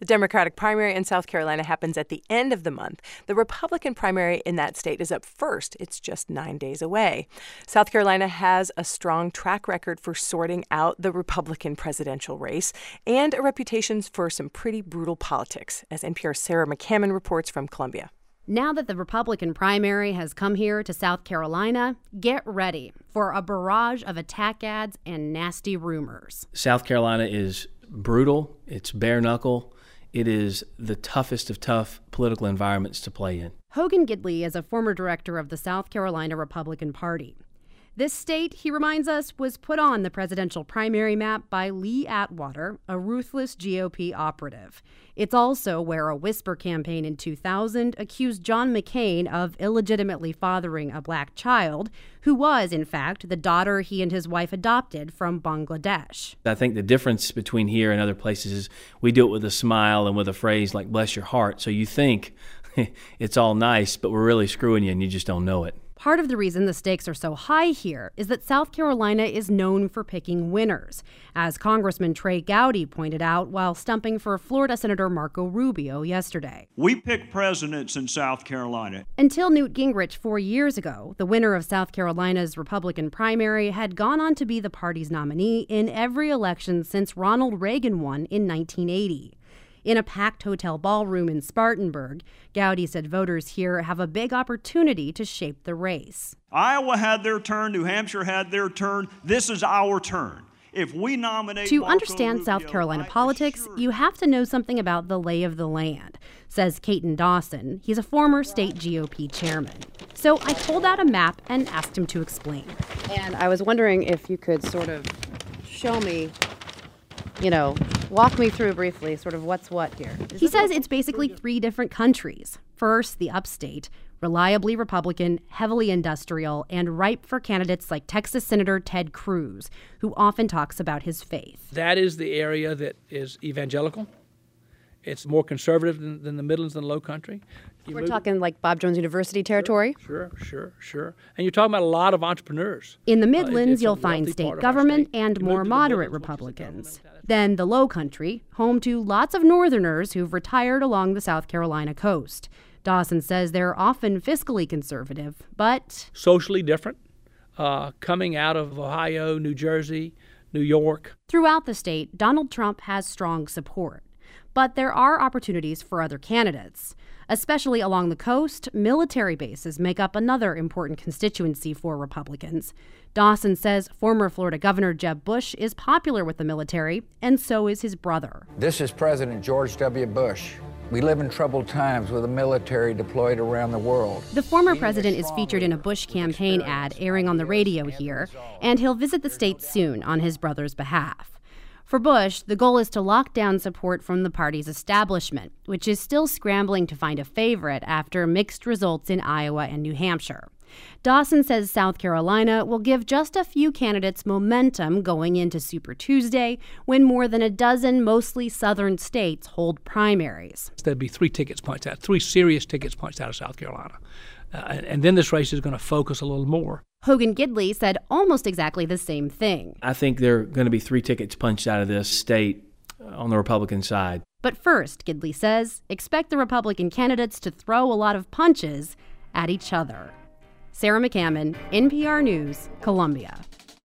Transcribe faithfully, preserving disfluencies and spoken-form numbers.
The Democratic primary in South Carolina happens at the end of the month. The Republican primary in that state is up first. It's just nine days away. South Carolina has a strong track record for sorting out the Republican presidential race and a reputation for some pretty brutal politics, as N P R's Sarah McCammon reports from Columbia. Now that the Republican primary has come here to South Carolina, get ready for a barrage of attack ads and nasty rumors. South Carolina is brutal. It's bare knuckle. It is the toughest of tough political environments to play in. Hogan Gidley is a former director of the South Carolina Republican Party. This state, he reminds us, was put on the presidential primary map by Lee Atwater, a ruthless G O P operative. It's also where a whisper campaign in two thousand accused John McCain of illegitimately fathering a black child, who was, in fact, the daughter he and his wife adopted from Bangladesh. I think the difference between here and other places is we do it with a smile and with a phrase like, bless your heart. So you think it's all nice, but we're really screwing you and you just don't know it. Part of the reason the stakes are so high here is that South Carolina is known for picking winners, as Congressman Trey Gowdy pointed out while stumping for Florida Senator Marco Rubio yesterday. We pick presidents in South Carolina. Until Newt Gingrich four years ago, the winner of South Carolina's Republican primary had gone on to be the party's nominee in every election since Ronald Reagan won in nineteen eighty. In a packed hotel ballroom in Spartanburg, Gowdy said voters here have a big opportunity to shape the race. Iowa had their turn. New Hampshire had their turn. This is our turn. If we nominate To Marco understand Rubio, South Carolina I politics, assure you have to know something about the lay of the land, says Caton Dawson. He's a former state G O P chairman. So I pulled out a map and asked him to explain. And I was wondering if you could sort of show me, you know, walk me through briefly sort of what's what here. Is He says it's basically three different countries. First, the upstate, reliably Republican, heavily industrial, and ripe for candidates like Texas Senator Ted Cruz, who often talks about his faith. That is the area that is evangelical. It's more conservative than, than the Midlands and the Low Country. You We're move- talking like Bob Jones University territory? Sure, sure, sure. And you're talking about a lot of entrepreneurs. In the Uh, Midlands, it's a you'll find wealthy state part of our government state. and You move more to the moderate Midlands, what's the Republicans. government? Then the Low Country, home to lots of Northerners who've retired along the South Carolina coast. Dawson says they're often fiscally conservative, but Socially different, uh, coming out of Ohio, New Jersey, New York. throughout the state, Donald Trump has strong support. But there are opportunities for other candidates. Especially along the coast, military bases make up another important constituency for Republicans. Dawson says former Florida Governor Jeb Bush is popular with the military, and so is his brother. This is President George W. Bush. We live in troubled times with the military deployed around the world. The former president is featured in a Bush campaign ad airing on the radio here, and he'll visit the state soon on his brother's behalf. For Bush, the goal is to lock down support from the party's establishment, which is still scrambling to find a favorite after mixed results in Iowa and New Hampshire. Dawson says South Carolina will give just a few candidates momentum going into Super Tuesday, when more than a dozen mostly southern states hold primaries. There'd be three tickets punched out, three serious tickets punched out of South Carolina. Uh, and, and then this race is going to focus a little more. Hogan Gidley said almost exactly the same thing. I think there are going to be three tickets punched out of this state on the Republican side. But first, Gidley says, expect the Republican candidates to throw a lot of punches at each other. Sarah McCammon, N P R News, Columbia.